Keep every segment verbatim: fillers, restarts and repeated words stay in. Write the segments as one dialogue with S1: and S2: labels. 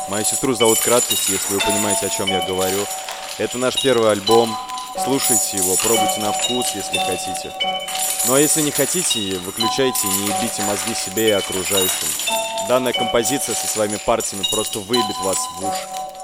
S1: Мою сестру зовут Краткость, если вы понимаете, о чем я говорю. Это наш первый альбом. Слушайте его, пробуйте на вкус, если хотите. Ну а если не хотите, выключайте и не ебите мозги себе и окружающим. Данная композиция со своими партиями просто выебет вас в уши.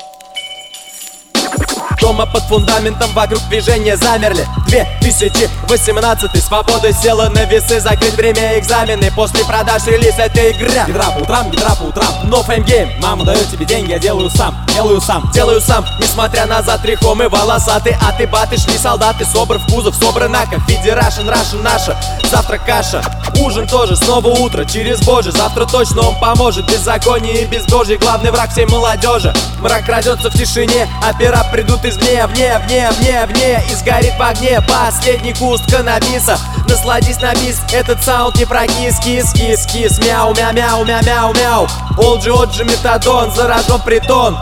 S2: Дома под фундаментом вокруг движения замерли. две тысячи восемнадцатый, свобода села на весы. Закрыть время экзамены, после продаж релиз этой игры.
S3: Гидра по утрам, гидра по утрам.
S2: No fame game,
S3: Мама дает тебе деньги, я делаю сам, делаю сам.
S2: делаю сам, несмотря на затрихомы волосатый. А ты баты, шли солдаты, собр в кузов, собрана конфедерашн, Russian наша. Завтра каша, ужин тоже, снова утро, через Божий. Завтра точно он поможет, беззаконие и безбожие. Главный враг всей молодежи. Мрак крадется в тишине, а пера придут извне, вне, вне, вне, вне. И сгорит в огне последний куст каннабиса. Насладись на бис, этот саунд не про кис, кис, кис, кис. Мяу, мяу, мяу, мяу, мяу, мяу. Олджи, оджи, метадон, заражен притон.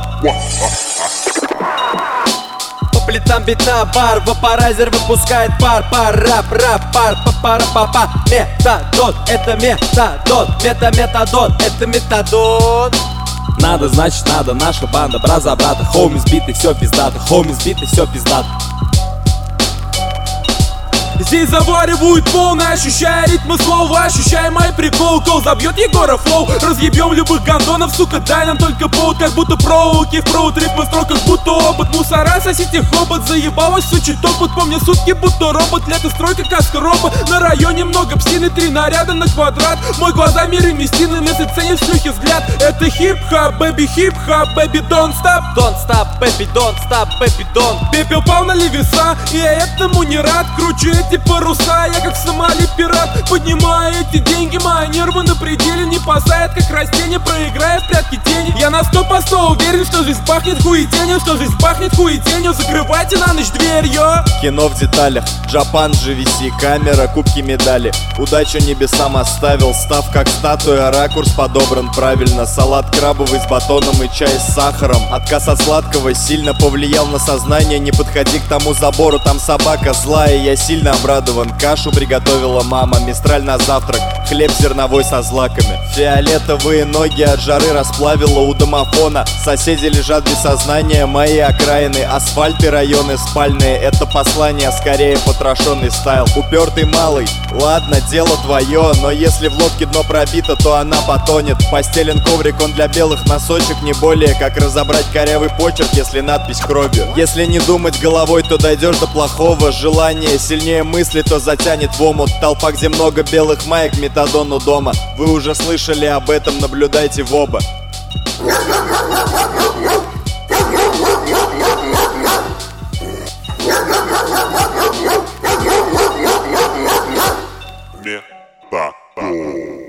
S2: По плитам бита бар, вапорайзер выпускает пар, пар, рап, рап, пар, папара, папа. Метадон, это метадон, мета, метадон, это метадон.
S3: Надо, значит надо, наша банда, брат за брата. Хоуми сбитый, все пиздато, хоуми сбитый, все пиздато.
S4: Здесь заваривают волны, ощущая ритмы слова, ощущая мой прикол. Кол забьет Егора флоу, разъебем любых гандонов, сука, дай нам только повод. Как будто проуки, в проут ритмы строк, как будто опыт. Мусора, сосите хобот, заебалась сучий топот. По мне сутки, будто робот, лето стройка, каска робот. На районе много псины, три наряда на квадрат. Мой глаза мир инвестины, если ценит шлюхи взгляд. Это хип-хап, бэби, хип-хап, бэби, don't stop.
S2: Don't stop, baby, don't stop, baby, don't.
S4: Пепел пал на левеса, и я этому не рад. Кручу эти паруса, я как в Сомали пират. Поднимаю эти деньги, мои нервы на пределе. Не посадят, как растение, проиграя в прятки тени. Я на сто по сто уверен, что жизнь пахнет хуетенью, что жизнь пахнет хуетенью. Закрывайте на ночь дверь, йо.
S1: Кино в деталях, Джапан джи ви си, камера, кубки, медали. Удачу небесам оставил, став как статуя, ракурс подобран правильно. Салат крабовый с батоном и чай с сахаром. Отказ от сладкого сильно повлиял на сознание. Не подходи к тому забору, там собака злая. Я сильно обрадован, кашу приготовила мама. Мистраль на завтрак, хлеб зерновой со злаками. Фиолетовые ноги от жары расплавила у домофона. Соседи лежат без сознания, мои окраины, асфальт и районы спальные. Это послание, скорее потрошенный стайл. Упертый малый, ладно, дело твое, но если в лодке дно пробито, то она потонет. Постелен коврик, он для белых носочек, не более как разобрать корявый почерк, если надпись кровью. Если не думать головой, то дойдешь до плохого. Желание сильнее мысли, то затянет в омут. Толпа, где много белых маек, метадон у дома. Вы уже слышали об этом, наблюдайте в оба.
S5: Метадон.